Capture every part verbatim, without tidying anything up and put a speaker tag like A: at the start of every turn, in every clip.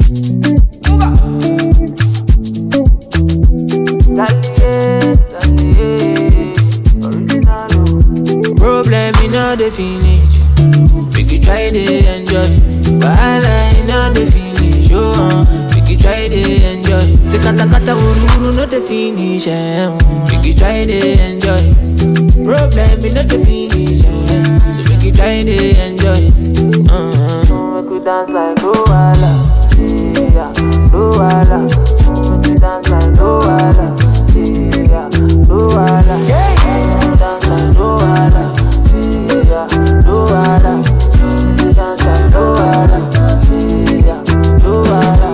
A: Problem in all the finish. Make you try to enjoy. Wahala in all the finish. Oh, make you try to enjoy. Say kata kata wuru wuru no the finish. Eh. Make you try to enjoy. Problem in all the finish. Eh. So make you try to enjoy. Uh-huh. Make you dance like Luala. Yeah, Luala. Make you dance like Luala. Yeah, Luala. Yeah, yeah. Dance like Luala. Yeah, Luala. Dance like Luala. Yeah, Luala.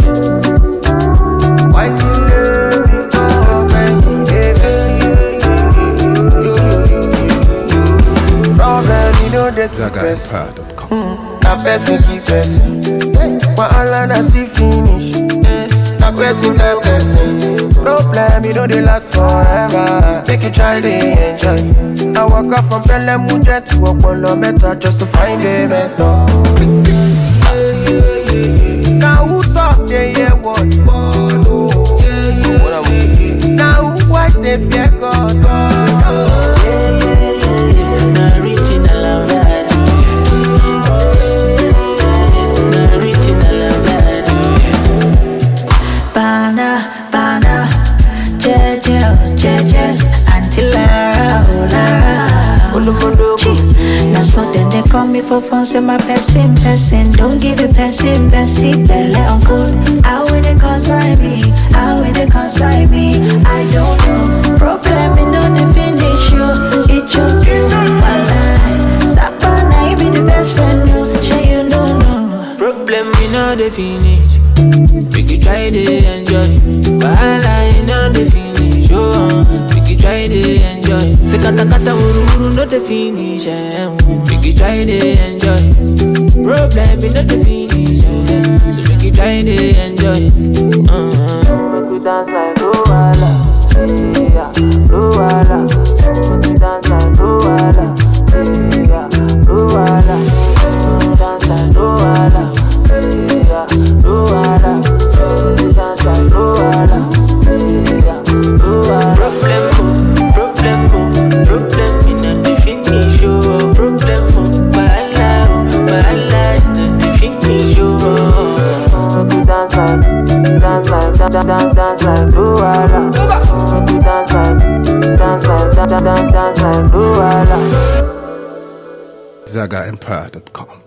B: Why you love me more when you never problem, you know that
C: Zaga Empire dot com.
B: na person keep person. Wahala na still finish. Na person tell person. Problem, you know they last forever. Make you try to enjoy. I walk up from Belemuja to Opolo Meta just to find a mentor. Now who talk they hear what? Now who watch they fear God?
D: Now so then they call me for fun, say my person, person. Don't give a person, bestie, belly uncle. How will they consign me? How will they consign me? I don't know. Problem in no the finish you. It choke you. Sapana, you be the best friend, no. Sure you don't know.
A: Problem in all the finish. Make you try to enjoy. Wahala in all the finish. Oh, make you try to enjoy. Say kata kata wuru wuru no the finish. Eh. Make you try to enjoy. Problem in all the finish. Eh. So make you try to enjoy. Uh-huh. Make you dance like Luala. Yeah, Luala. Make you dance like Luala. Yeah, Luala. Make you dance like Luala. Yeah, Luala. Dance like Luala. Yeah, Luala. Problem, problem, problem in the finish. Oh, problem, wahala, wahala in the finish. Oh, make you dance like, dance like, dance, dance, dance like Luala. Make you dance like, dance like, dance, dance, dance like Luala.
C: Zaga Empire dot com.